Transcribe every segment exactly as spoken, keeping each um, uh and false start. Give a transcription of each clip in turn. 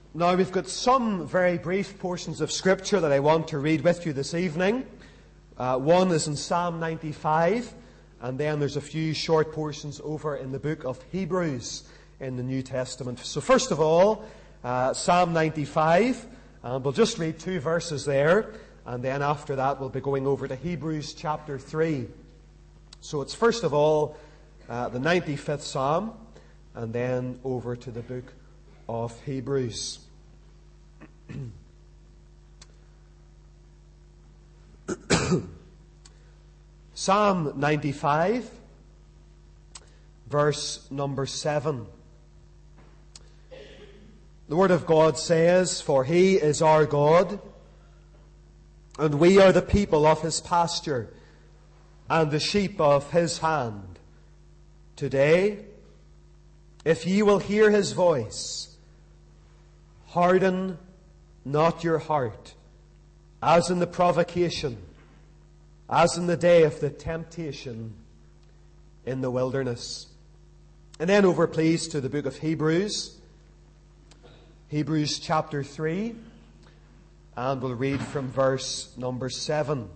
Now, we've got some very brief portions of Scripture that I want to read with you this evening. Uh, one is in Psalm ninety-five, and then there's a few short portions over in the book of Hebrews in the New Testament. So first of all, uh, Psalm ninety-five, and we'll just read two verses there, and then after that we'll be going over to Hebrews chapter three. So it's first of all uh, the ninety-fifth Psalm, and then over to the book of Hebrews. Psalm ninety-five, verse number seven. The Word of God says, "For He is our God, and we are the people of His pasture, and the sheep of His hand. Today, if ye will hear His voice, harden not your heart, as in the provocation, as in the day of the temptation in the wilderness." And then over, please, to the book of Hebrews, Hebrews chapter three, and we'll read from verse number seven.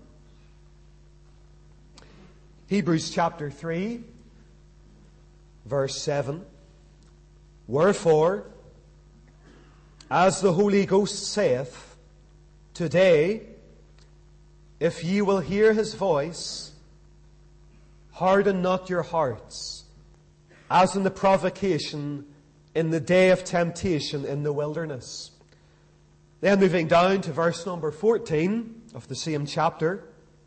Hebrews chapter three, verse seven. "Wherefore, as the Holy Ghost saith, Today, if ye will hear His voice, harden not your hearts, as in the provocation in the day of temptation in the wilderness." Then moving down to verse number fourteen of the same chapter.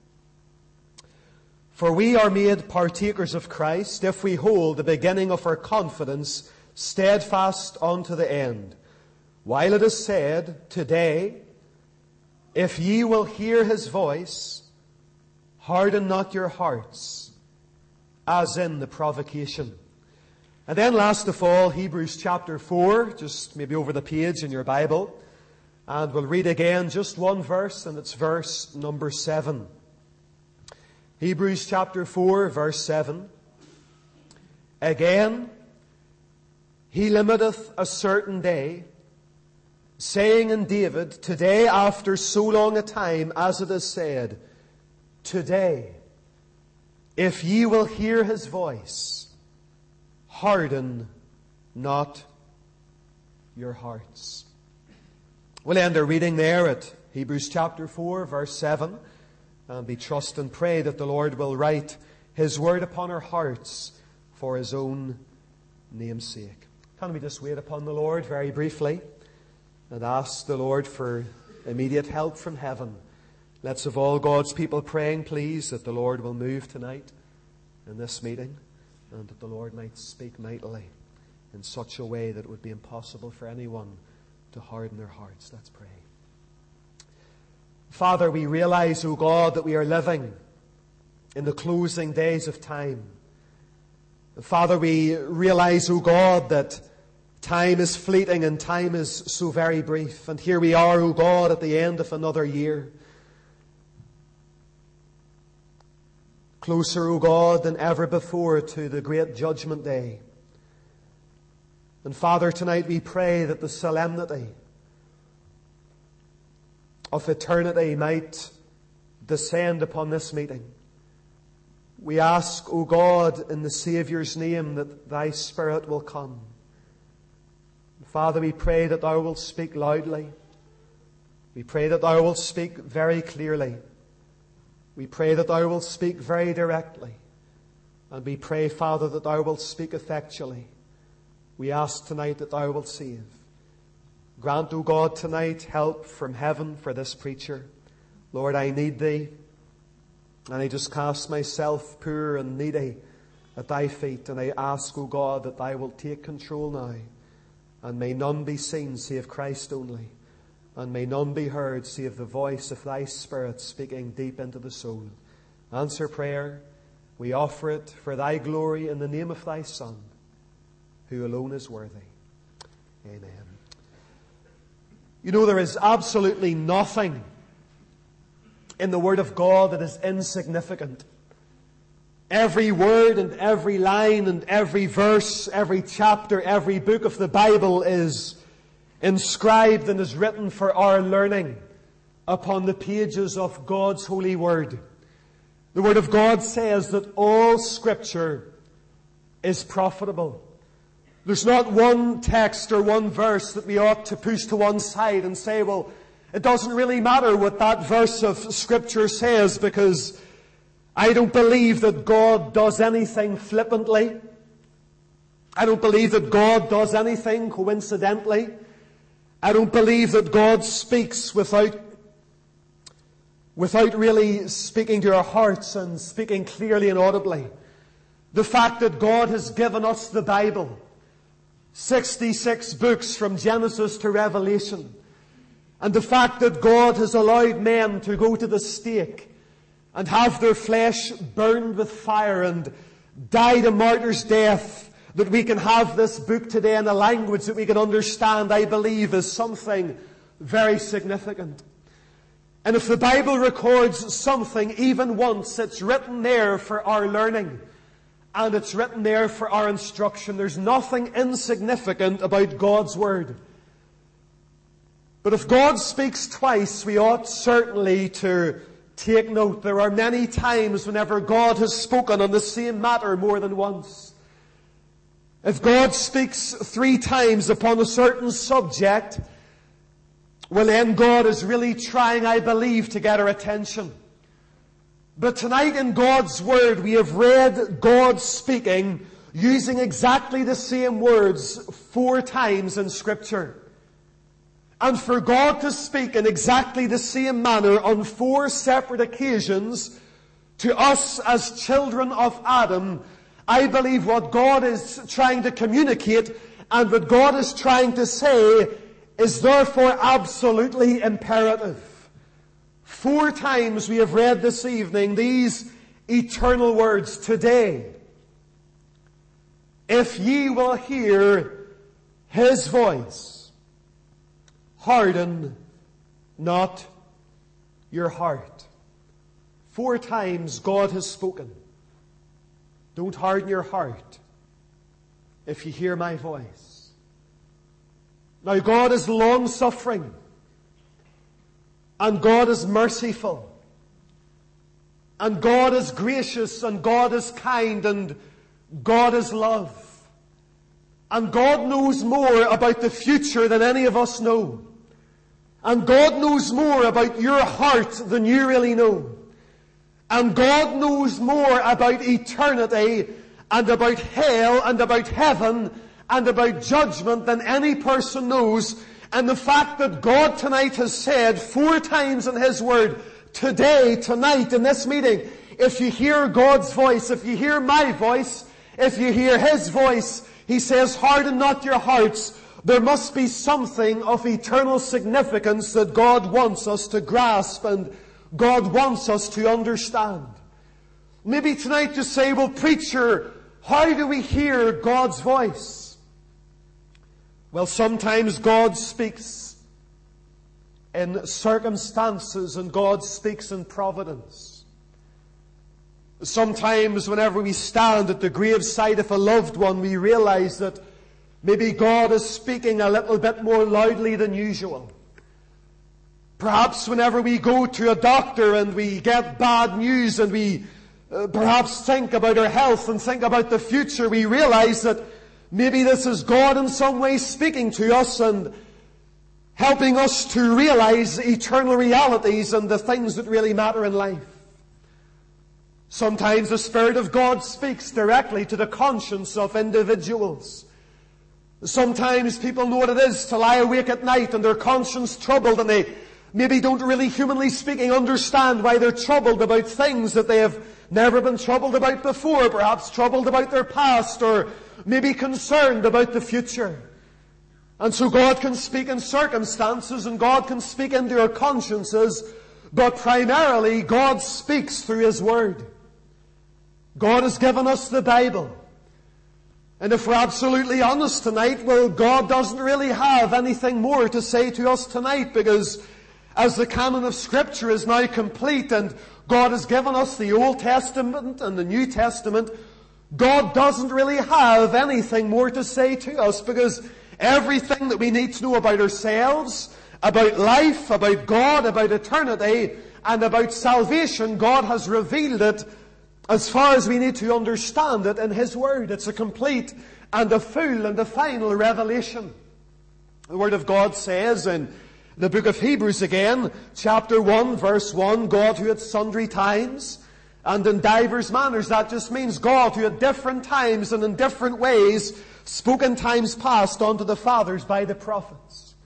"For we are made partakers of Christ, if we hold the beginning of our confidence steadfast unto the end. While it is said, Today, if ye will hear His voice, harden not your hearts, as in the provocation." And then last of all, Hebrews chapter four, just maybe over the page in your Bible. And we'll read again just one verse, and it's verse number seven. Hebrews chapter four, verse seven. "Again, He limiteth a certain day, saying in David, Today, after so long a time, as it is said, Today, if ye will hear His voice, harden not your hearts." We'll end our reading there at Hebrews chapter four, verse seven. And we trust and pray that the Lord will write His word upon our hearts for His own name's sake. Can we just wait upon the Lord very briefly and ask the Lord for immediate help from heaven? Let's have all God's people praying, please, that the Lord will move tonight in this meeting, and that the Lord might speak mightily in such a way that it would be impossible for anyone to harden their hearts. Let's pray. Father, we realize, O God, that we are living in the closing days of time. Father, we realize, O God, that time is fleeting and time is so very brief. And here we are, O God, at the end of another year. Closer, O God, than ever before to the great judgment day. And Father, tonight we pray that the solemnity of eternity might descend upon this meeting. We ask, O God, in the Saviour's name, that Thy Spirit will come. Father, we pray that Thou wilt speak loudly. We pray that Thou wilt speak very clearly. We pray that Thou wilt speak very directly. And we pray, Father, that Thou wilt speak effectually. We ask tonight that Thou wilt save. Grant, O God, tonight help from heaven for this preacher. Lord, I need Thee. And I just cast myself poor and needy at Thy feet. And I ask, O God, that Thou wilt take control now. And may none be seen save Christ only. And may none be heard save the voice of Thy Spirit speaking deep into the soul. Answer prayer. We offer it for Thy glory in the name of Thy Son, who alone is worthy. Amen. You know, there is absolutely nothing in the Word of God that is insignificant. Every word and every line and every verse, every chapter, every book of the Bible is inscribed and is written for our learning upon the pages of God's holy word. The Word of God says that all Scripture is profitable. There's not one text or one verse that we ought to push to one side and say, well, it doesn't really matter what that verse of Scripture says, because I don't believe that God does anything flippantly. I don't believe that God does anything coincidentally. I don't believe that God speaks without without really speaking to our hearts and speaking clearly and audibly. The fact that God has given us the Bible, sixty-six books from Genesis to Revelation, and the fact that God has allowed men to go to the stake and have their flesh burned with fire and died a martyr's death, that we can have this book today in a language that we can understand, I believe, is something very significant. And if the Bible records something even once, it's written there for our learning, and it's written there for our instruction. There's nothing insignificant about God's Word. But if God speaks twice, we ought certainly to take note. There are many times whenever God has spoken on the same matter more than once. If God speaks three times upon a certain subject, well, then God is really trying, I believe, to get our attention. But tonight in God's Word, we have read God speaking using exactly the same words four times in Scripture. And for God to speak in exactly the same manner on four separate occasions to us as children of Adam, I believe what God is trying to communicate and what God is trying to say is therefore absolutely imperative. Four times we have read this evening these eternal words. Today, if ye will hear His voice, harden not your heart. Four times God has spoken. Don't harden your heart if you hear my voice. Now, God is long-suffering, and God is merciful, and God is gracious, and God is kind, and God is love. And God knows more about the future than any of us know. And God knows more about your heart than you really know. And God knows more about eternity, and about hell, and about heaven, and about judgment than any person knows. And the fact that God tonight has said four times in His Word, today, tonight, in this meeting, if you hear God's voice, if you hear my voice, if you hear His voice, He says, harden not your hearts. There must be something of eternal significance that God wants us to grasp and God wants us to understand. Maybe tonight you say, well, preacher, how do we hear God's voice? Well, sometimes God speaks in circumstances and God speaks in providence. Sometimes whenever we stand at the graveside of a loved one, we realize that maybe God is speaking a little bit more loudly than usual. Perhaps whenever we go to a doctor and we get bad news and we uh, perhaps think about our health and think about the future, we realize that maybe this is God in some way speaking to us and helping us to realize eternal realities and the things that really matter in life. Sometimes the Spirit of God speaks directly to the conscience of individuals. Sometimes people know what it is to lie awake at night and their conscience troubled, and they maybe don't really, humanly speaking, understand why they're troubled about things that they have never been troubled about before, perhaps troubled about their past, or maybe concerned about the future. And so God can speak in circumstances, and God can speak into our consciences, but primarily God speaks through His Word. God has given us the Bible. And if we're absolutely honest tonight, well, God doesn't really have anything more to say to us tonight, because as the canon of Scripture is now complete and God has given us the Old Testament and the New Testament, God doesn't really have anything more to say to us, because Everything that we need to know about ourselves, about life, about God, about eternity, and about salvation, God has revealed it as far as we need to understand it in His Word. It's a complete and a full and a final revelation. The Word of God says in the book of Hebrews again, chapter one, verse one, God who at sundry times and in divers manners. That just means God who at different times and in different ways spoke in times past unto the fathers by the prophets.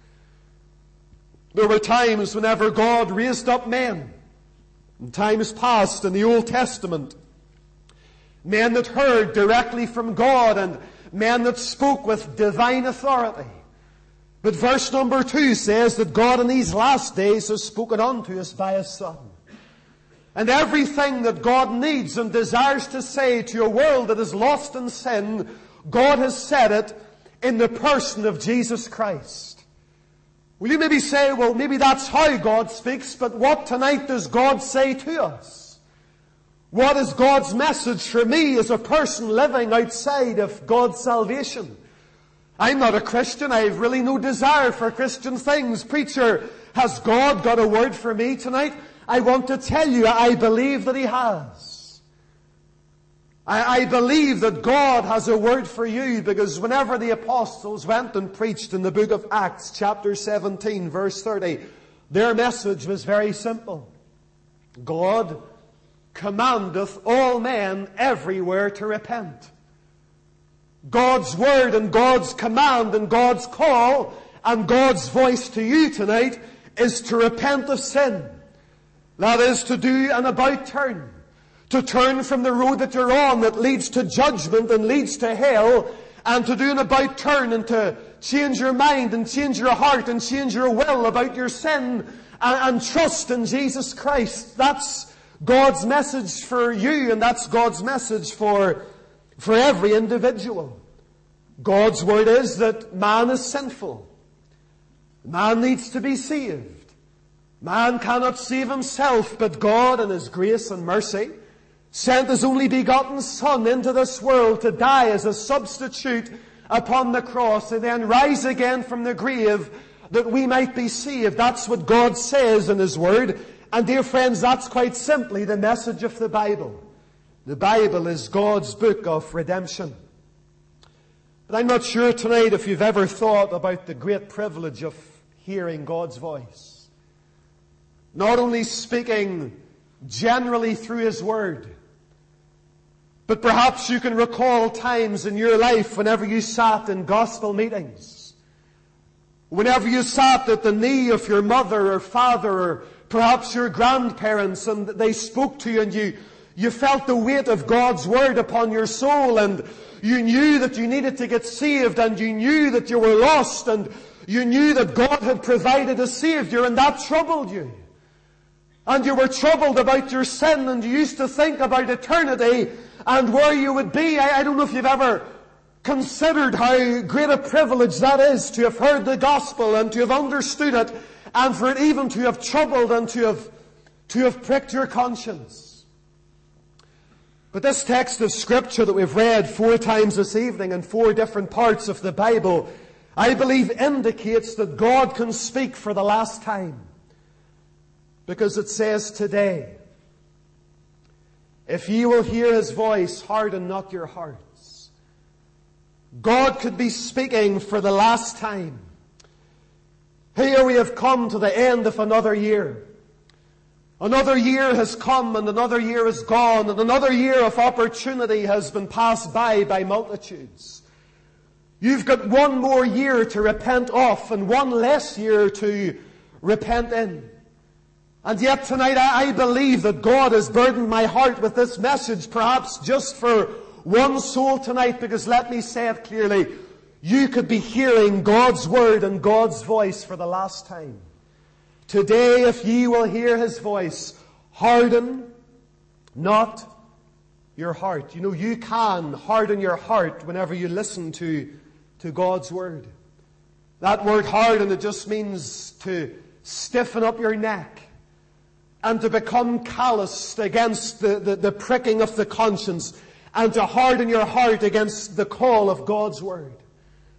There were times whenever God raised up men, in times past in the Old Testament, men that heard directly from God and men that spoke with divine authority. But verse number two says that God in these last days has spoken unto us by His Son. And everything that God needs and desires to say to a world that is lost in sin, God has said it in the person of Jesus Christ. Well, you maybe say, well, maybe that's how God speaks, but what tonight does God say to us? What is God's message for me as a person living outside of God's salvation? I'm not a Christian. I have really no desire for Christian things. Preacher, has God got a word for me tonight? I want to tell you, I believe that He has. I, I believe that God has a word for you, because whenever the apostles went and preached in the book of Acts, chapter seventeen, verse thirty, their message was very simple. God commandeth all men everywhere to repent. God's word and God's command and God's call and God's voice to you tonight is to repent of sin. That is to do an about turn. To turn from the road that you're on that leads to judgment and leads to hell, and to do an about turn and to change your mind and change your heart and change your will about your sin and, and trust in Jesus Christ. That's God's message for you, and that's God's message for, for every individual. God's word is that man is sinful. Man needs to be saved. Man cannot save himself, but God in His grace and mercy sent His only begotten Son into this world to die as a substitute upon the cross and then rise again from the grave that we might be saved. That's what God says in His Word. And dear friends, that's quite simply the message of the Bible. The Bible is God's book of redemption. But I'm not sure tonight if you've ever thought about the great privilege of hearing God's voice. Not only speaking generally through His Word, but perhaps you can recall times in your life whenever you sat in gospel meetings, whenever you sat at the knee of your mother or father or perhaps your grandparents, and they spoke to you and you, you felt the weight of God's Word upon your soul, and you knew that you needed to get saved, and you knew that you were lost, and you knew that God had provided a Savior, and that troubled you. And you were troubled about your sin, and you used to think about eternity and where you would be. I, I don't know if you've ever considered how great a privilege that is to have heard the gospel and to have understood it, and for it even to have troubled and to have, to have pricked your conscience. But this text of Scripture that we've read four times this evening in four different parts of the Bible, I believe indicates that God can speak for the last time. Because it says today, if ye will hear His voice, harden not your hearts. God could be speaking for the last time. Here we have come to the end of another year. Another year has come and another year is gone, and another year of opportunity has been passed by by multitudes. You've got one more year to repent of and one less year to repent in. And yet tonight I believe that God has burdened my heart with this message, perhaps just for one soul tonight, because let me say it clearly, you could be hearing God's Word and God's voice for the last time. Today, if ye will hear His voice, harden not your heart. You know, you can harden your heart whenever you listen to, to God's Word. That word harden, it just means to stiffen up your neck and to become calloused against the, the, the pricking of the conscience, and to harden your heart against the call of God's Word.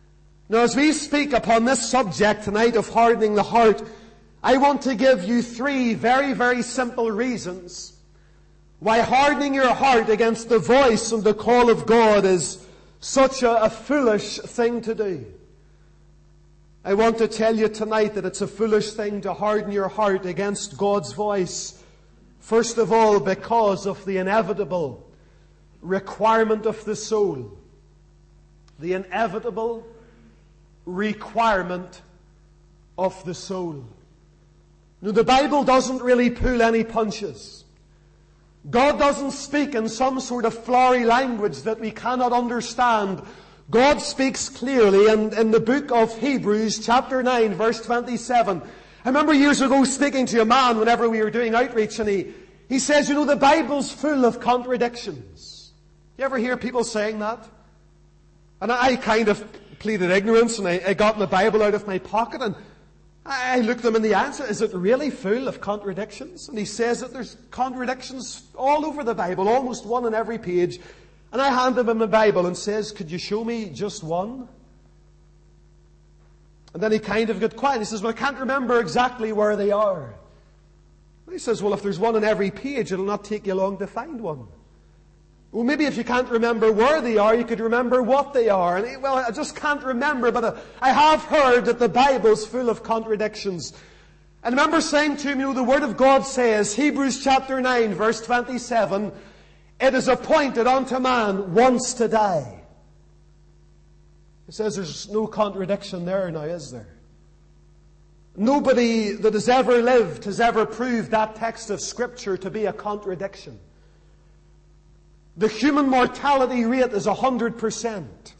Now, as we speak upon this subject tonight of hardening the heart, I want to give you three very, very simple reasons why hardening your heart against the voice and the call of God is such a, a foolish thing to do. I want to tell you tonight that it's a foolish thing to harden your heart against God's voice. First of all, because of the inevitable requirement of the soul. The inevitable requirement of the soul. Now, the Bible doesn't really pull any punches. God doesn't speak in some sort of flowery language that we cannot understand. God speaks clearly in, in the book of Hebrews, chapter nine, verse twenty-seven. I remember years ago speaking to a man whenever we were doing outreach, and he, he says, you know, the Bible's full of contradictions. You ever hear people saying that? And I kind of pleaded ignorance, and I, I got the Bible out of my pocket, and I looked them in the eye and said, is it really full of contradictions? And he says that there's contradictions all over the Bible, almost one on every page. And I handed him the Bible and says, could you show me just one? And then he kind of got quiet. He says, well, I can't remember exactly where they are. And he says, well, if there's one on every page, it'll not take you long to find one. Well, maybe if you can't remember where they are, you could remember what they are. And he, well, I just can't remember, but I have heard that the Bible's full of contradictions. And I remember saying to him, you know, the Word of God says, Hebrews chapter nine, verse twenty-seven, it is appointed unto man once to die. He says there's no contradiction there now, is there? Nobody that has ever lived has ever proved that text of Scripture to be a contradiction. The human mortality rate is one hundred percent.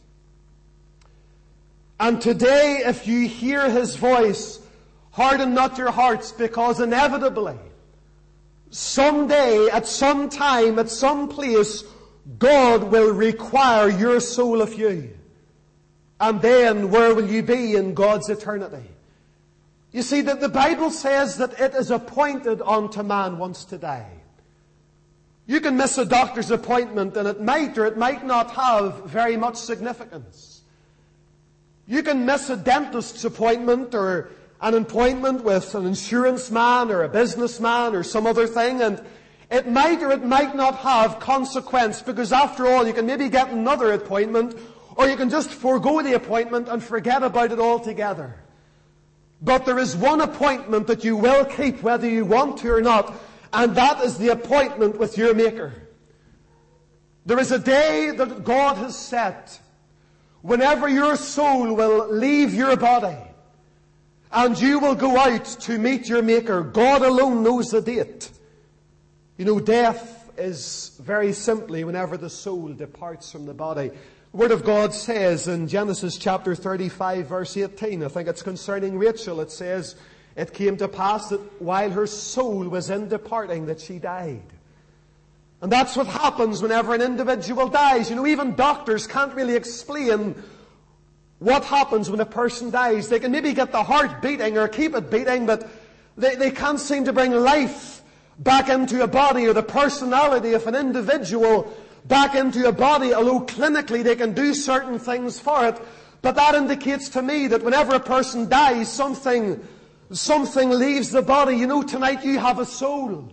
And today, if you hear His voice, harden not your hearts, because inevitably, someday, at some time, at some place, God will require your soul of you. And then, where will you be in God's eternity? You see, that the Bible says that it is appointed unto man once to die. You can miss a doctor's appointment and it might or it might not have very much significance. You can miss a dentist's appointment or an appointment with an insurance man or a businessman or some other thing, and it might or it might not have consequence, because after all you can maybe get another appointment, or you can just forego the appointment and forget about it altogether. But there is one appointment that you will keep whether you want to or not, and that is the appointment with your Maker. There is a day that God has set whenever your soul will leave your body and you will go out to meet your Maker. God alone knows the date. You know, death is very simply whenever the soul departs from the body. The Word of God says in Genesis chapter thirty-five, verse eighteen, I think it's concerning Rachel, it says, it came to pass that while her soul was in departing, that she died. And that's what happens whenever an individual dies. You know, even doctors can't really explain what happens when a person dies. They can maybe get the heart beating or keep it beating, but they, they can't seem to bring life back into a body, or the personality of an individual back into a body, although clinically they can do certain things for it. But that indicates to me that whenever a person dies, something Something leaves the body. You know, tonight you have a soul.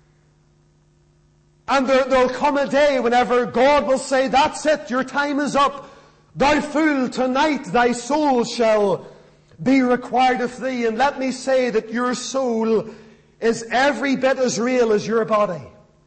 And there, there'll come a day whenever God will say, that's it, your time is up. Thou fool, tonight thy soul shall be required of thee. And let me say that your soul is every bit as real as your body.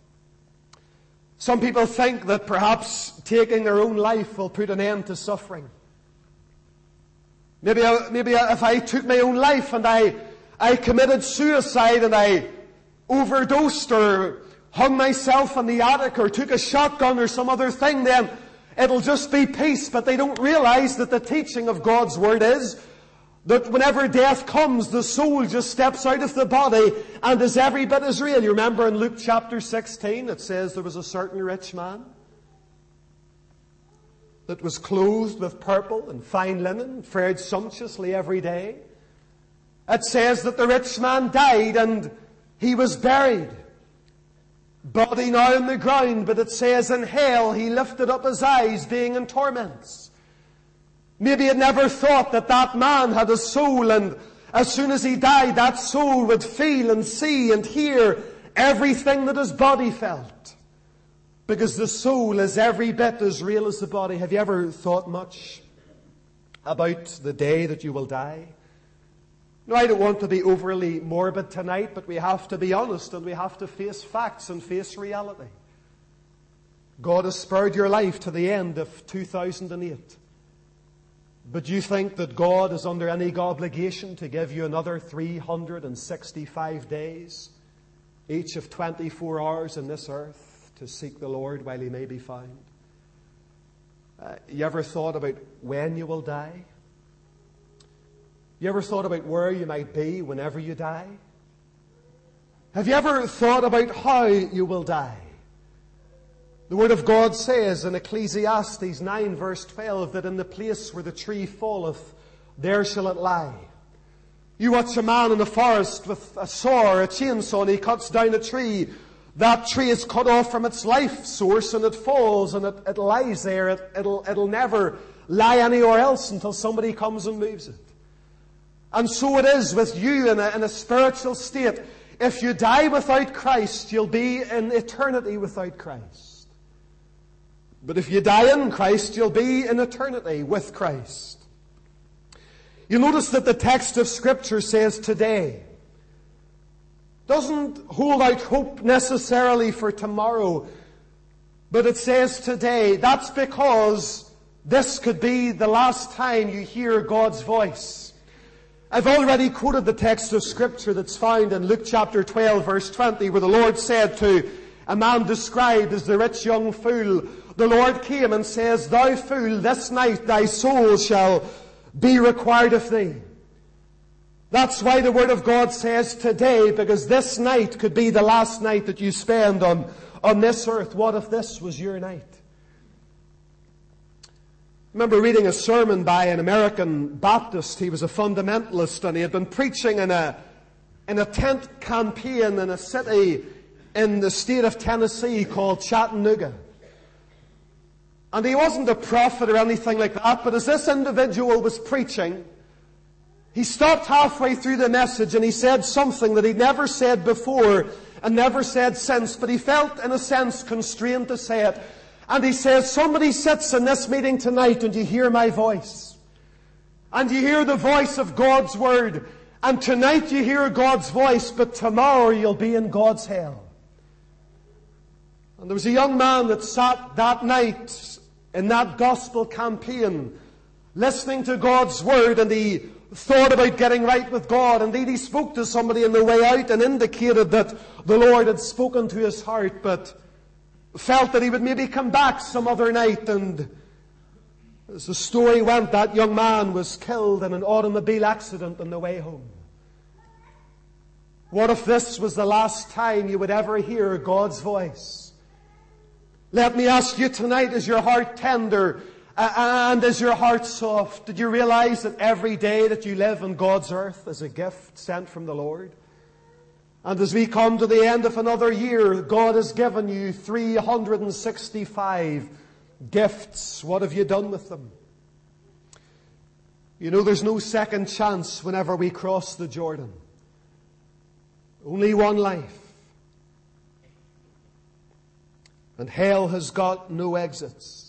Some people think that perhaps taking their own life will put an end to suffering. Maybe, I, maybe I, if I took my own life and I, I committed suicide and I overdosed or hung myself in the attic or took a shotgun or some other thing, then it'll just be peace. But they don't realize that the teaching of God's Word is that whenever death comes, the soul just steps out of the body and is every bit as real. You remember in Luke chapter sixteen, it says there was a certain rich man that was clothed with purple and fine linen, fared sumptuously every day. It says that the rich man died and he was buried. Body now in the ground, but it says in hell he lifted up his eyes, being in torments. Maybe he never thought that that man had a soul, and as soon as he died, that soul would feel and see and hear everything that his body felt. Because the soul is every bit as real as the body. Have you ever thought much about the day that you will die? No, I don't want to be overly morbid tonight, but we have to be honest and we have to face facts and face reality. God has spared your life to the end of two thousand eight. But do you think that God is under any obligation to give you another three hundred sixty-five days, each of twenty-four hours in this earth, to seek the Lord while he may be found? Uh, you ever thought about when you will die? You ever thought about where you might be whenever you die? Have you ever thought about how you will die? The Word of God says in Ecclesiastes nine verse twelve that in the place where the tree falleth, there shall it lie. You watch a man in the forest with a saw or a chainsaw and he cuts down a tree. That tree is cut off from its life source and it falls and it, it lies there. It, it'll, it'll never lie anywhere else until somebody comes and moves it. And so it is with you in a, in a spiritual state. If you die without Christ, you'll be in eternity without Christ. But if you die in Christ, you'll be in eternity with Christ. You notice that the text of Scripture says today. Doesn't hold out hope necessarily for tomorrow, but it says today. That's because this could be the last time you hear God's voice. I've already quoted the text of Scripture that's found in Luke chapter twelve verse twenty, where the Lord said to a man described as the rich young fool, the Lord came and says, "Thou fool, this night thy soul shall be required of thee." That's why the Word of God says today, because this night could be the last night that you spend on, on this earth. What if this was your night? I remember reading a sermon by an American Baptist. He was a fundamentalist and he had been preaching in a, in a tent campaign in a city in the state of Tennessee called Chattanooga. And he wasn't a prophet or anything like that, but as this individual was preaching, he stopped halfway through the message and he said something that he'd never said before and never said since, but he felt in a sense constrained to say it. And he says, somebody sits in this meeting tonight and you hear my voice. And you hear the voice of God's Word. And tonight you hear God's voice, but tomorrow you'll be in God's hell. And there was a young man that sat that night in that gospel campaign listening to God's Word, and he thought about getting right with God. Indeed, he spoke to somebody on the way out and indicated that the Lord had spoken to his heart, but felt that he would maybe come back some other night. And as the story went, that young man was killed in an automobile accident on the way home. What if this was the last time you would ever hear God's voice? Let me ask you tonight, is your heart tender and is your heart soft? Did you realize that every day that you live on God's earth is a gift sent from the Lord? And as we come to the end of another year, God has given you three hundred sixty-five gifts. What have you done with them? You know, there's no second chance whenever we cross the Jordan. Only one life. And hell has got no exits.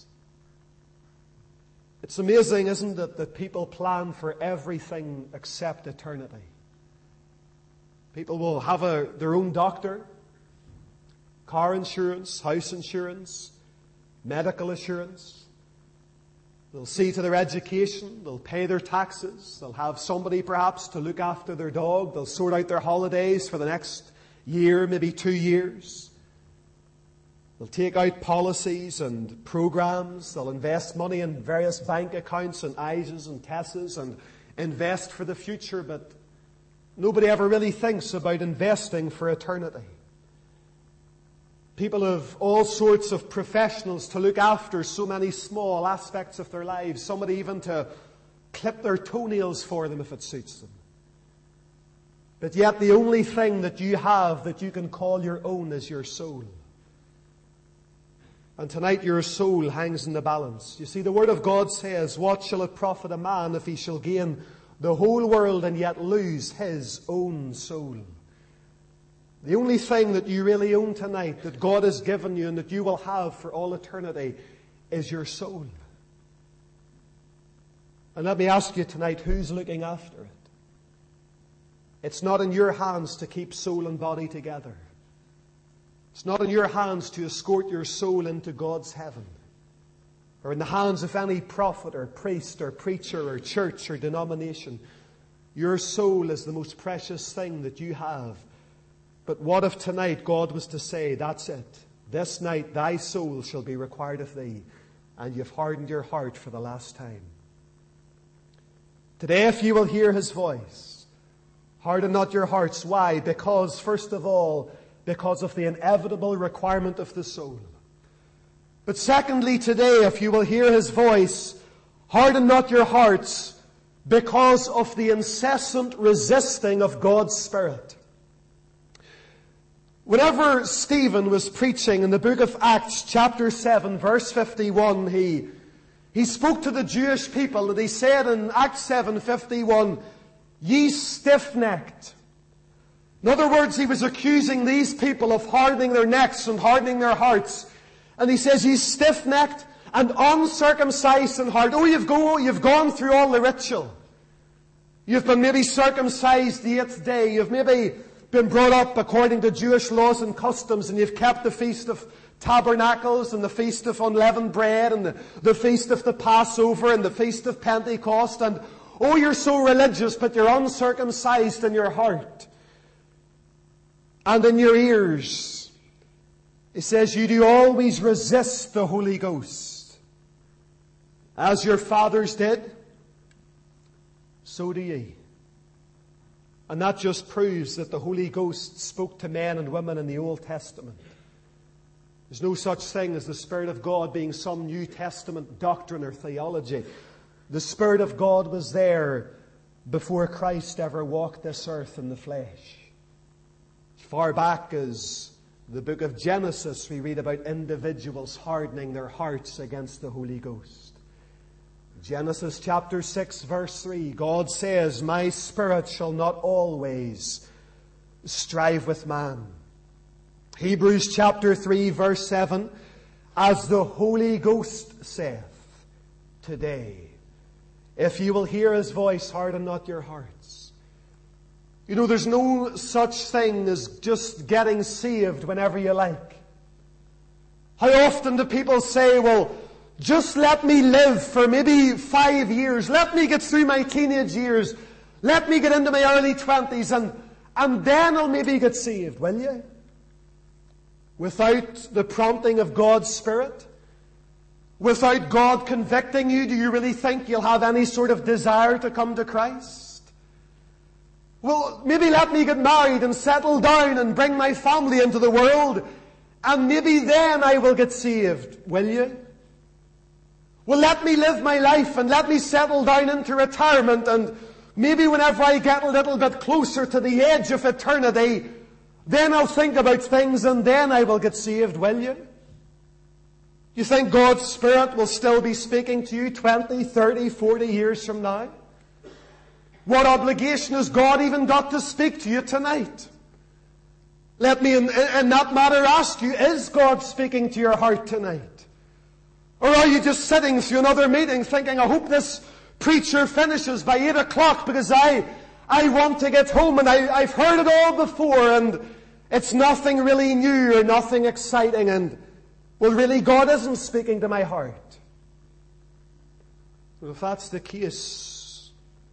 It's amazing, isn't it, that people plan for everything except eternity. People will have a, their own doctor, car insurance, house insurance, medical insurance. They'll see to their education. They'll pay their taxes. They'll have somebody perhaps to look after their dog. They'll sort out their holidays for the next year, maybe two years. They'll take out policies and programs. They'll invest money in various bank accounts and I S As and T E S As and invest for the future. But nobody ever really thinks about investing for eternity. People have all sorts of professionals to look after so many small aspects of their lives. Somebody even to clip their toenails for them if it suits them. But yet the only thing that you have that you can call your own is your soul. And tonight your soul hangs in the balance. You see, the Word of God says, what shall it profit a man if he shall gain the whole world and yet lose his own soul? The only thing that you really own tonight, that God has given you and that you will have for all eternity, is your soul. And let me ask you tonight, who's looking after it? It's not in your hands to keep soul and body together. It's not in your hands to escort your soul into God's heaven, or in the hands of any prophet or priest or preacher or church or denomination. Your soul is the most precious thing that you have. But what if tonight God was to say, that's it. This night thy soul shall be required of thee, and you've hardened your heart for the last time. Today, if you will hear His voice, harden not your hearts. Why? Because, first of all, because of the inevitable requirement of the soul. But secondly, today, if you will hear His voice, harden not your hearts because of the incessant resisting of God's Spirit. Whenever Stephen was preaching in the book of Acts, chapter seven, verse fifty-one, he, he spoke to the Jewish people, and he said in Acts seven fifty-one, ye stiff-necked. In other words, he was accusing these people of hardening their necks and hardening their hearts. And he says, ye stiff-necked and uncircumcised in heart. Oh, you've, go, you've gone through all the ritual. You've been maybe circumcised the eighth day. You've maybe been brought up according to Jewish laws and customs, and you've kept the Feast of Tabernacles and the Feast of Unleavened Bread and the, the Feast of the Passover and the Feast of Pentecost. And oh, you're so religious, but you're uncircumcised in your heart and in your ears. He says, you do always resist the Holy Ghost. As your fathers did, so do ye. And that just proves that the Holy Ghost spoke to men and women in the Old Testament. There's no such thing as the Spirit of God being some New Testament doctrine or theology. The Spirit of God was there before Christ ever walked this earth in the flesh. As far back as the book of Genesis, we read about individuals hardening their hearts against the Holy Ghost. Genesis chapter six, verse three, God says, my spirit shall not always strive with man. Hebrews chapter three, verse seven, as the Holy Ghost saith, today, if you will hear His voice, harden not your hearts. You know, there's no such thing as just getting saved whenever you like. How often do people say, well, just let me live for maybe five years. Let me get through my teenage years. Let me get into my early twenties and, and then I'll maybe get saved, will you? Without the prompting of God's Spirit? Without God convicting you, do you really think you'll have any sort of desire to come to Christ? Well, maybe let me get married and settle down and bring my family into the world, and maybe then I will get saved, will you? Well, let me live my life and let me settle down into retirement, and maybe whenever I get a little bit closer to the edge of eternity, then I'll think about things and then I will get saved, will you? You think God's Spirit will still be speaking to you twenty, thirty, forty years from now? What obligation has God even got to speak to you tonight? Let me, in, in that matter, ask you, is God speaking to your heart tonight? Or are you just sitting through another meeting thinking, I hope this preacher finishes by eight o'clock because I, I want to get home and I, I've heard it all before and it's nothing really new or nothing exciting, and well, really God isn't speaking to my heart. Well, if that's the case,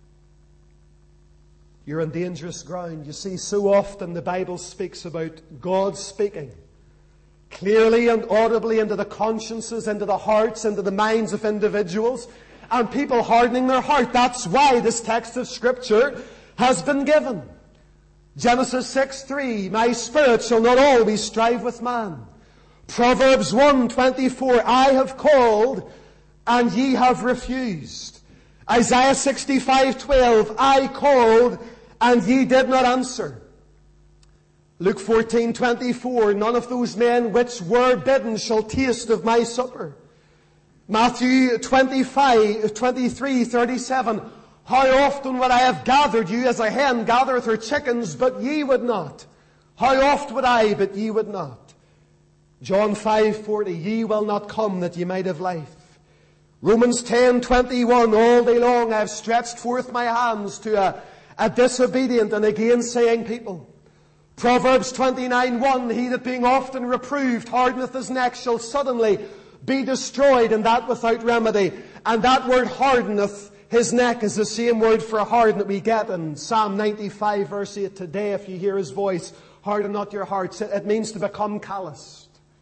you're on dangerous ground. You see, so often the Bible speaks about God speaking clearly and audibly into the consciences, into the hearts, into the minds of individuals, and people hardening their heart. That's why this text of Scripture has been given. Genesis six three, my spirit shall not always strive with man. Proverbs one twenty-four, I have called and ye have refused. Isaiah sixty-five twelve, I called and ye did not answer. Luke fourteen twenty-four, none of those men which were bidden shall taste of my supper. Matthew twenty-five, twenty-three, thirty-seven, how often would I have gathered you as a hen gathereth her chickens, but ye would not. How oft would I, but ye would not. John five forty, ye will not come that ye might have life. Romans ten twenty-one, all day long I have stretched forth my hands to a, a disobedient and gainsaying people. Proverbs twenty-nine one, he that being often reproved hardeneth his neck shall suddenly be destroyed, and that without remedy. And that word hardeneth his neck is the same word for harden that we get in Psalm ninety-five verse eight. Today, if you hear his voice, harden not your hearts. It means to become calloused.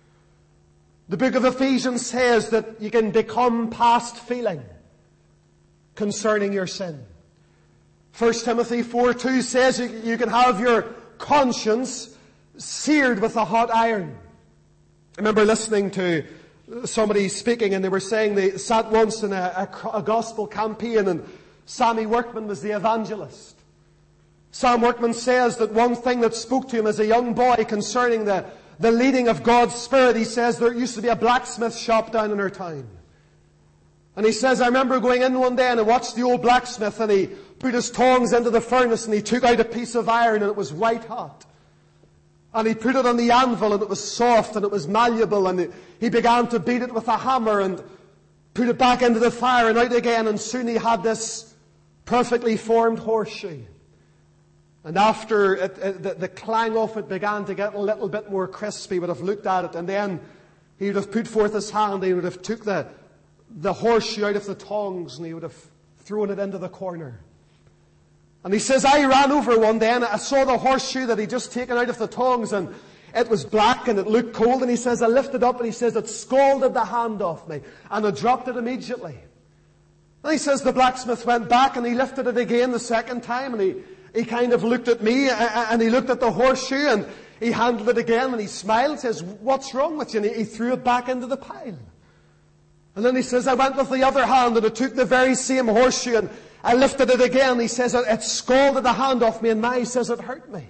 The book of Ephesians says that you can become past feeling concerning your sin. First Timothy four two says you can have your conscience seared with a hot iron. I remember listening to somebody speaking, and they were saying they sat once in a, a, a gospel campaign, and Sammy Workman was the evangelist. Sam Workman says that one thing that spoke to him as a young boy concerning the, the leading of God's Spirit, he says there used to be a blacksmith shop down in our town. And he says, I remember going in one day and I watched the old blacksmith, and he put his tongs into the furnace and he took out a piece of iron and it was white hot. And he put it on the anvil and it was soft and it was malleable, and he began to beat it with a hammer and put it back into the fire and out again, and soon he had this perfectly formed horseshoe. And after it, it, the, the clang of it began to get a little bit more crisp, he would have looked at it, and then he would have put forth his hand, he would have took the, the horseshoe out of the tongs and he would have thrown it into the corner. And he says, I ran over one day and I saw the horseshoe that he'd just taken out of the tongs, and it was black and it looked cold, and he says, I lifted up and he says, it scalded the hand off me and I dropped it immediately. And he says the blacksmith went back and he lifted it again the second time, and he, he kind of looked at me and he looked at the horseshoe and he handled it again and he smiled, says, what's wrong with you? And he, he threw it back into the pile. And then he says, I went with the other hand and I took the very same horseshoe and I lifted it again. He says, it scalded the hand off me, and my, he says, it hurt me.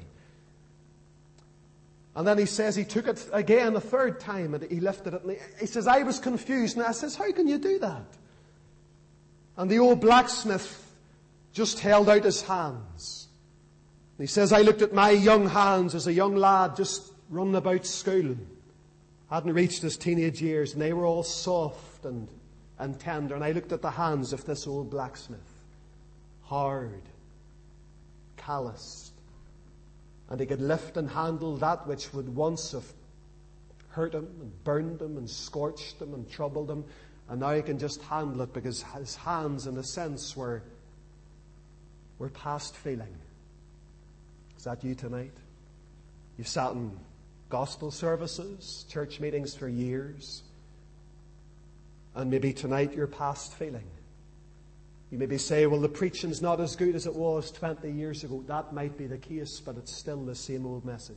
And then he says he took it again a third time and he lifted it. And he, he says, I was confused. And I says, how can you do that? And the old blacksmith just held out his hands. And he says, I looked at my young hands as a young lad just running about school. Hadn't reached his teenage years, and they were all soft and, and tender. And I looked at the hands of this old blacksmith. Hard, calloused, and he could lift and handle that which would once have hurt him and burned him and scorched him and troubled him, and now he can just handle it because his hands, in a sense, were were past feeling. Is that you tonight? You've sat in gospel services, church meetings for years, and maybe tonight you're past feeling. You maybe say, well, the preaching's not as good as it was twenty years ago. That might be the case, but it's still the same old message.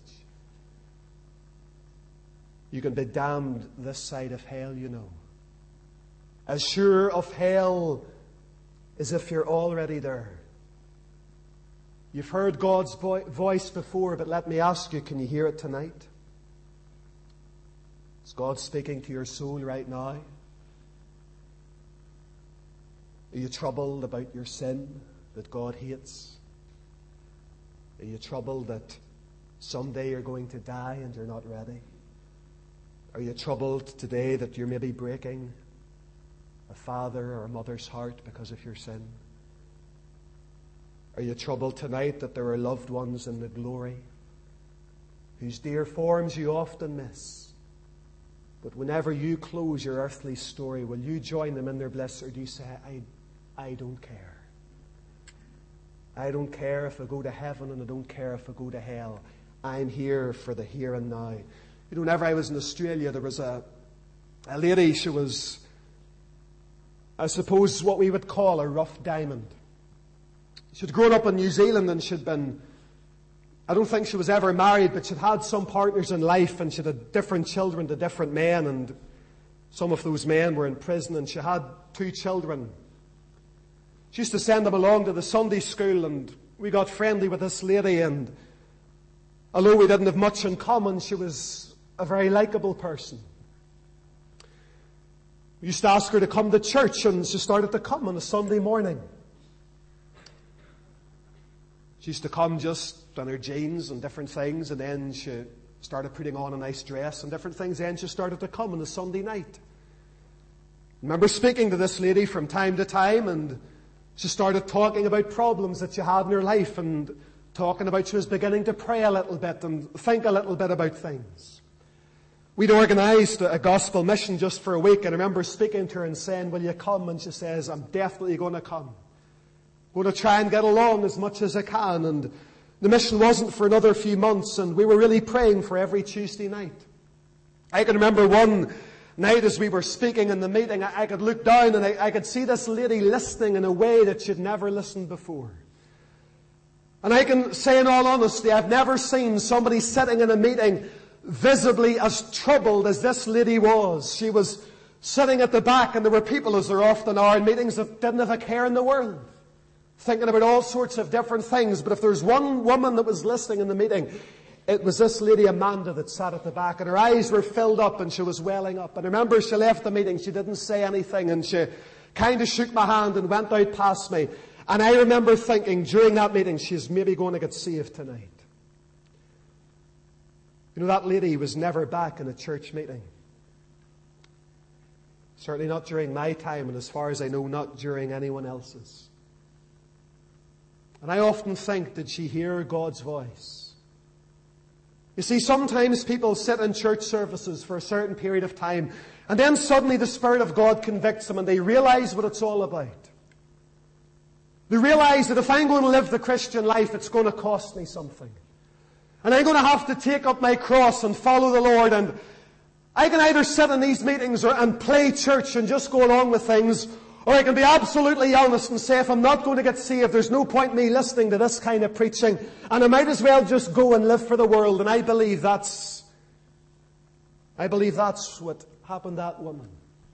You can be damned this side of hell, you know. As sure of hell as if you're already there. You've heard God's voice before, but let me ask you, can you hear it tonight? Is God speaking to your soul right now? Are you troubled about your sin that God hates? Are you troubled that someday you're going to die and you're not ready? Are you troubled today that you're maybe breaking a father or a mother's heart because of your sin? Are you troubled tonight that there are loved ones in the glory whose dear forms you often miss? But whenever you close your earthly story, will you join them in their bliss, or do you say, I I don't care. I don't care if I go to heaven, and I don't care if I go to hell. I'm here for the here and now. You know, whenever I was in Australia, there was a, a lady, she was, I suppose, what we would call a rough diamond. She'd grown up in New Zealand, and she'd been, I don't think she was ever married, but she'd had some partners in life, and she'd had different children to different men, and some of those men were in prison, and she had two children. She used to send them along to the Sunday school, and we got friendly with this lady, and Although we didn't have much in common, she was a very likable person. We used to ask her to come to church, and she started to come on a Sunday morning. She used to come just in her jeans and different things, and then she started putting on a nice dress and different things. Then she started to come on a Sunday night. I remember speaking to this lady from time to time, and she started talking about problems that she had in her life, and talking about she was beginning to pray a little bit and think a little bit about things. We'd organised a gospel mission just for a week, and I remember speaking to her and saying, will you come? And she says, I'm definitely going to come. I'm going to try and get along as much as I can. And the mission wasn't for another few months, and we were really praying for every Tuesday night. I can remember one night as we were speaking in the meeting, I, I could look down and I, I could see this lady listening in a way that she'd never listened before. And I can say in all honesty, I've never seen somebody sitting in a meeting visibly as troubled as this lady was. She was sitting at the back, and there were people, as there often are in meetings, that didn't have a care in the world, thinking about all sorts of different things. But if there's one woman that was listening in the meeting, it was this lady Amanda that sat at the back, and her eyes were filled up and she was welling up. And I remember she left the meeting, she didn't say anything, and she kind of shook my hand and went out past me. And I remember thinking during that meeting, she's maybe going to get saved tonight. You know, that lady was never back in a church meeting. Certainly not during my time, and as far as I know, not during anyone else's. And I often think, did she hear God's voice? You see, sometimes people sit in church services for a certain period of time, and then suddenly the Spirit of God convicts them, and they realize what it's all about. They realize that if I'm going to live the Christian life, it's going to cost me something. And I'm going to have to take up my cross and follow the Lord. And I can either sit in these meetings or, and play church and just go along with things, or I can be absolutely honest and say, if I'm not going to get saved, there's no point in me listening to this kind of preaching, and I might as well just go and live for the world. And I believe that's, I believe that's what happened to that woman.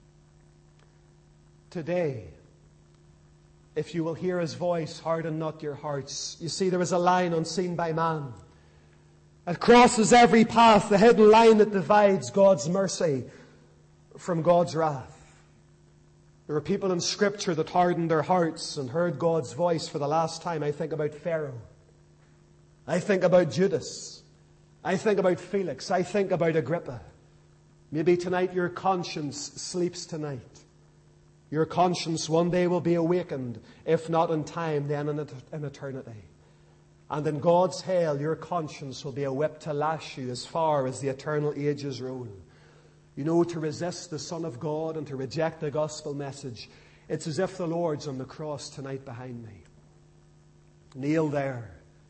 Today, if you will hear His voice, harden not your hearts. You see, there is a line unseen by man. It crosses every path, the hidden line that divides God's mercy from God's wrath. There are people in Scripture that hardened their hearts and heard God's voice for the last time. I think about Pharaoh. I think about Judas. I think about Felix. I think about Agrippa. Maybe tonight your conscience sleeps tonight. Your conscience one day will be awakened, if not in time, then in eternity. And in God's hell, your conscience will be a whip to lash you as far as the eternal ages roll. You know, to resist the Son of God and to reject the gospel message, it's as if the Lord's on the cross tonight behind me. Kneel there.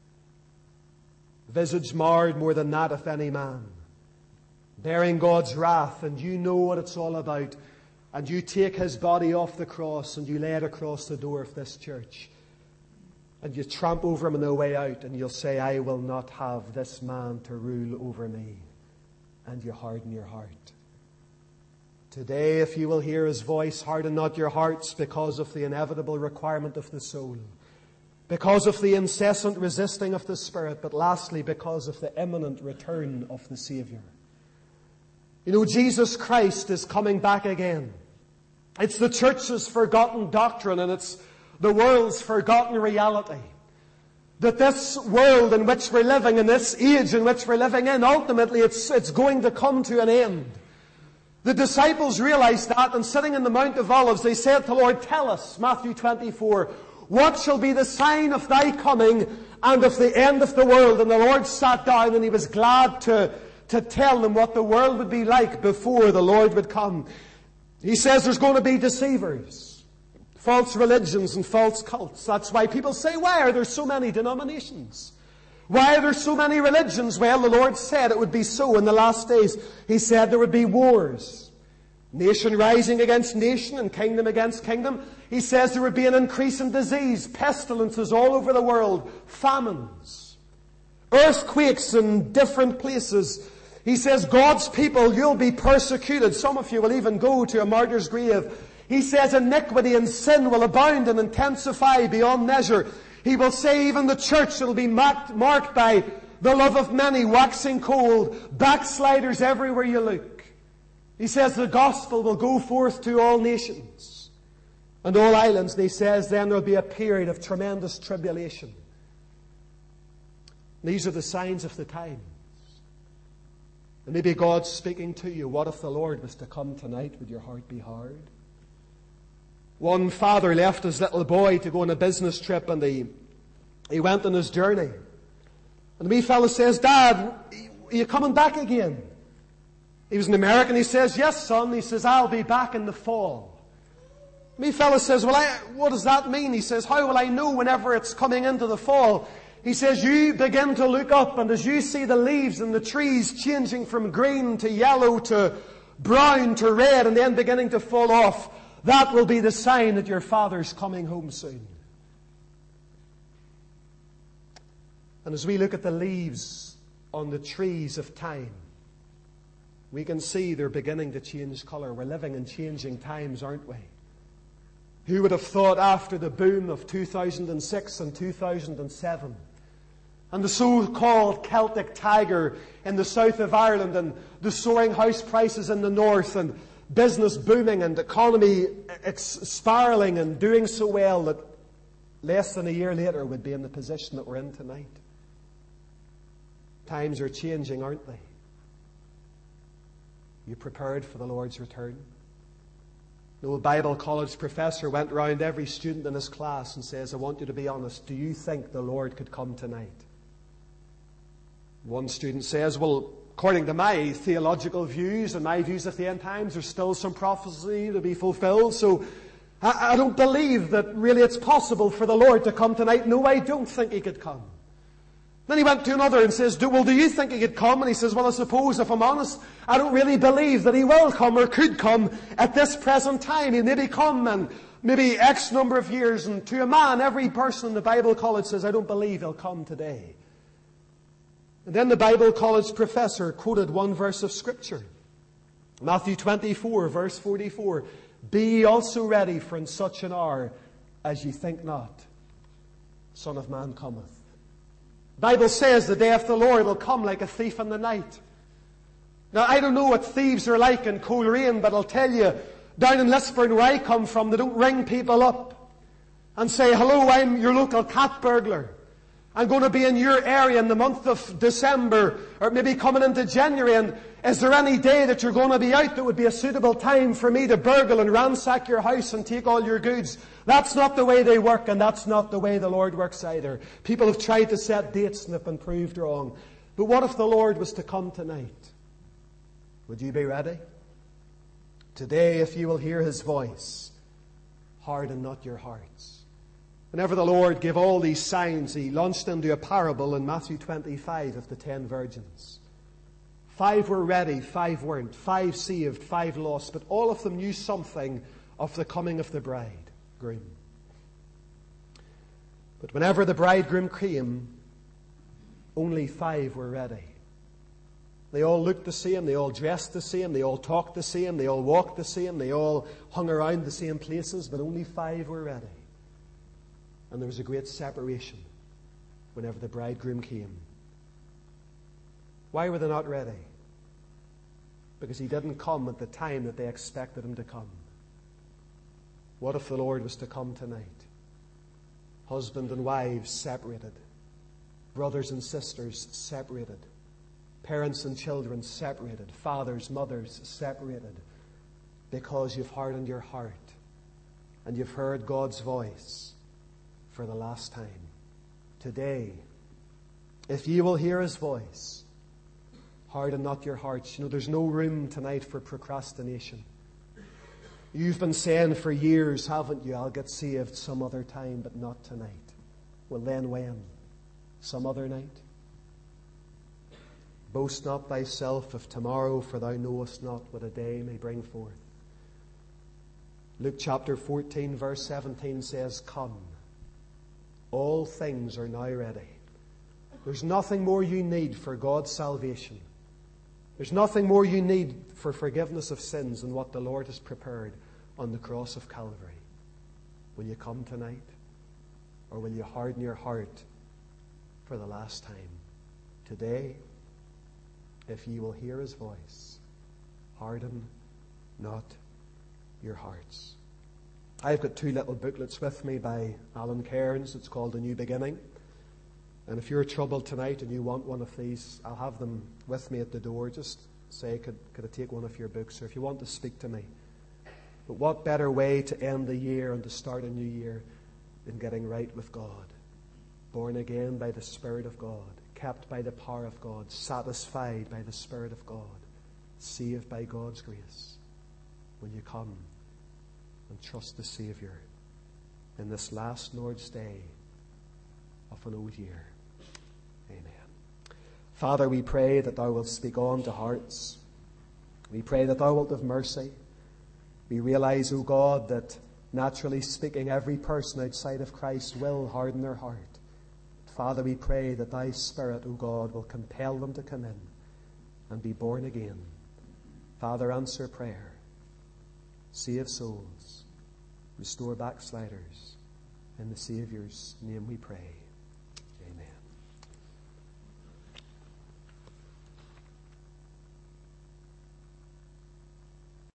Visage marred more than that of any man. Bearing God's wrath, and you know what it's all about. And you take His body off the cross and you lay it across the door of this church. And you tramp over Him on the way out, and you'll say, I will not have this man to rule over me. And you harden your heart. Today, if you will hear His voice, harden not your hearts because of the inevitable requirement of the soul. Because of the incessant resisting of the Spirit. But lastly, because of the imminent return of the Savior. You know, Jesus Christ is coming back again. It's the church's forgotten doctrine, and it's the world's forgotten reality. That this world in which we're living, in this age in which we're living in, ultimately it's, it's going to come to an end. The disciples realized that, and sitting in the Mount of Olives, they said to the Lord, tell us, Matthew twenty-four, what shall be the sign of Thy coming and of the end of the world? And the Lord sat down, and He was glad to, to tell them what the world would be like before the Lord would come. He says there's going to be deceivers, false religions and false cults. That's why people say, why are there so many denominations? Why are there so many religions? Well, the Lord said it would be so in the last days. He said there would be wars. Nation rising against nation and kingdom against kingdom. He says there would be an increase in disease, pestilences all over the world, famines, earthquakes in different places. He says, God's people, you'll be persecuted. Some of you will even go to a martyr's grave. He says iniquity and sin will abound and intensify beyond measure. He will say even the church will be marked, marked by The love of many waxing cold, backsliders everywhere you look. He says the gospel will go forth to all nations and all islands. And he says then there will be a period of tremendous tribulation. These are the signs of the times. And maybe God's speaking to you. What if the Lord was to come tonight? Would your heart be hard? One father left his little boy to go on a business trip, and he, he went on his journey. And the wee fellow says, "Dad, are you coming back again?" He was an American. He says, "Yes, son." He says, "I'll be back in the fall." The wee fellow says, "Well, I, what does that mean?" He says, "How will I know whenever it's coming into the fall?" He says, "You begin to look up, and as you see the leaves and the trees changing from green to yellow to brown to red and then beginning to fall off, that will be the sign that your Father's coming home soon." And as we look at the leaves on the trees of time, we can see they're beginning to change colour. We're living in changing times, aren't we? Who would have thought after the boom of two thousand six and two thousand seven, and the so-called Celtic Tiger in the south of Ireland, and the soaring house prices in the north, and business booming and economy spiralling and doing so well, that less than a year later would be in the position that we're in tonight? Times are changing, aren't they? You prepared for the Lord's return? The old Bible college professor went around every student in his class and says, "I want you to be honest. Do you think the Lord could come tonight?" One student says, "Well, according to my theological views and my views of the end times, there's still some prophecy to be fulfilled, so I, I don't believe that really it's possible for the Lord to come tonight. No, I don't think He could come." Then he went to another and says, do, well, do you think He could come? And he says, "Well, I suppose, if I'm honest, I don't really believe that He will come or could come at this present time. He maybe come and maybe X number of years." And to a man, every person in the Bible college says, "I don't believe He'll come today." And then the Bible college professor quoted one verse of Scripture. Matthew twenty-four, verse forty-four. "Be ye also ready, for in such an hour as ye think not, Son of Man cometh." The Bible says the day of the Lord will come like a thief in the night. Now, I don't know what thieves are like in Coleraine, but I'll tell you, down in Lisburn, where I come from, they don't ring people up and say, "Hello, I'm your local cat burglar. I'm going to be in your area in the month of December, or maybe coming into January, and is there any day that you're going to be out that would be a suitable time for me to burgle and ransack your house and take all your goods?" That's not the way they work, and that's not the way the Lord works either. People have tried to set dates and have been proved wrong. But what if the Lord was to come tonight? Would you be ready? Today, if you will hear His voice, harden not your hearts. Whenever the Lord gave all these signs, He launched into a parable in Matthew twenty-five of the ten virgins. Five were ready, five weren't. Five saved, five lost. But all of them knew something of the coming of the bridegroom. But whenever the bridegroom came, only five were ready. They all looked the same, they all dressed the same, they all talked the same, they all walked the same, they all hung around the same places, but only five were ready. And there was a great separation whenever the bridegroom came. Why were they not ready? Because He didn't come at the time that they expected Him to come. What if the Lord was to come tonight? Husband and wives separated. Brothers and sisters separated. Parents and children separated. Fathers, mothers separated. Because you've hardened your heart and you've heard God's voice for the last time. Today, if ye will hear His voice, harden not your hearts. You know, there's no room tonight for procrastination. You've been saying for years, haven't you, I'll get saved some other time, but not tonight. Well, then when? Some other night? Boast not thyself of tomorrow, for thou knowest not what a day may bring forth. Luke chapter fourteen, verse seventeen says, "Come, all things are now ready." There's nothing more you need for God's salvation. There's nothing more you need for forgiveness of sins than what the Lord has prepared on the cross of Calvary. Will you come tonight? Or will you harden your heart for the last time? Today, if ye will hear his voice, harden not your hearts. I've got two little booklets with me by Alan Cairns. It's called A New Beginning. And if you're troubled tonight and you want one of these, I'll have them with me at the door. Just say, could, could I take one of your books? Or if you want to speak to me. But what better way to end the year and to start a new year than getting right with God? Born again by the Spirit of God, kept by the power of God, satisfied by the Spirit of God, saved by God's grace. Will you come and trust the Saviour in this last Lord's Day of an old year? Amen. Father, we pray that thou wilt speak on to hearts. We pray that thou wilt have mercy. We realize, O God, that naturally speaking, every person outside of Christ will harden their heart. Father, we pray that thy Spirit, O God, will compel them to come in and be born again. Father, answer prayer. Save souls. Restore backsliders. In the Saviour's name we pray.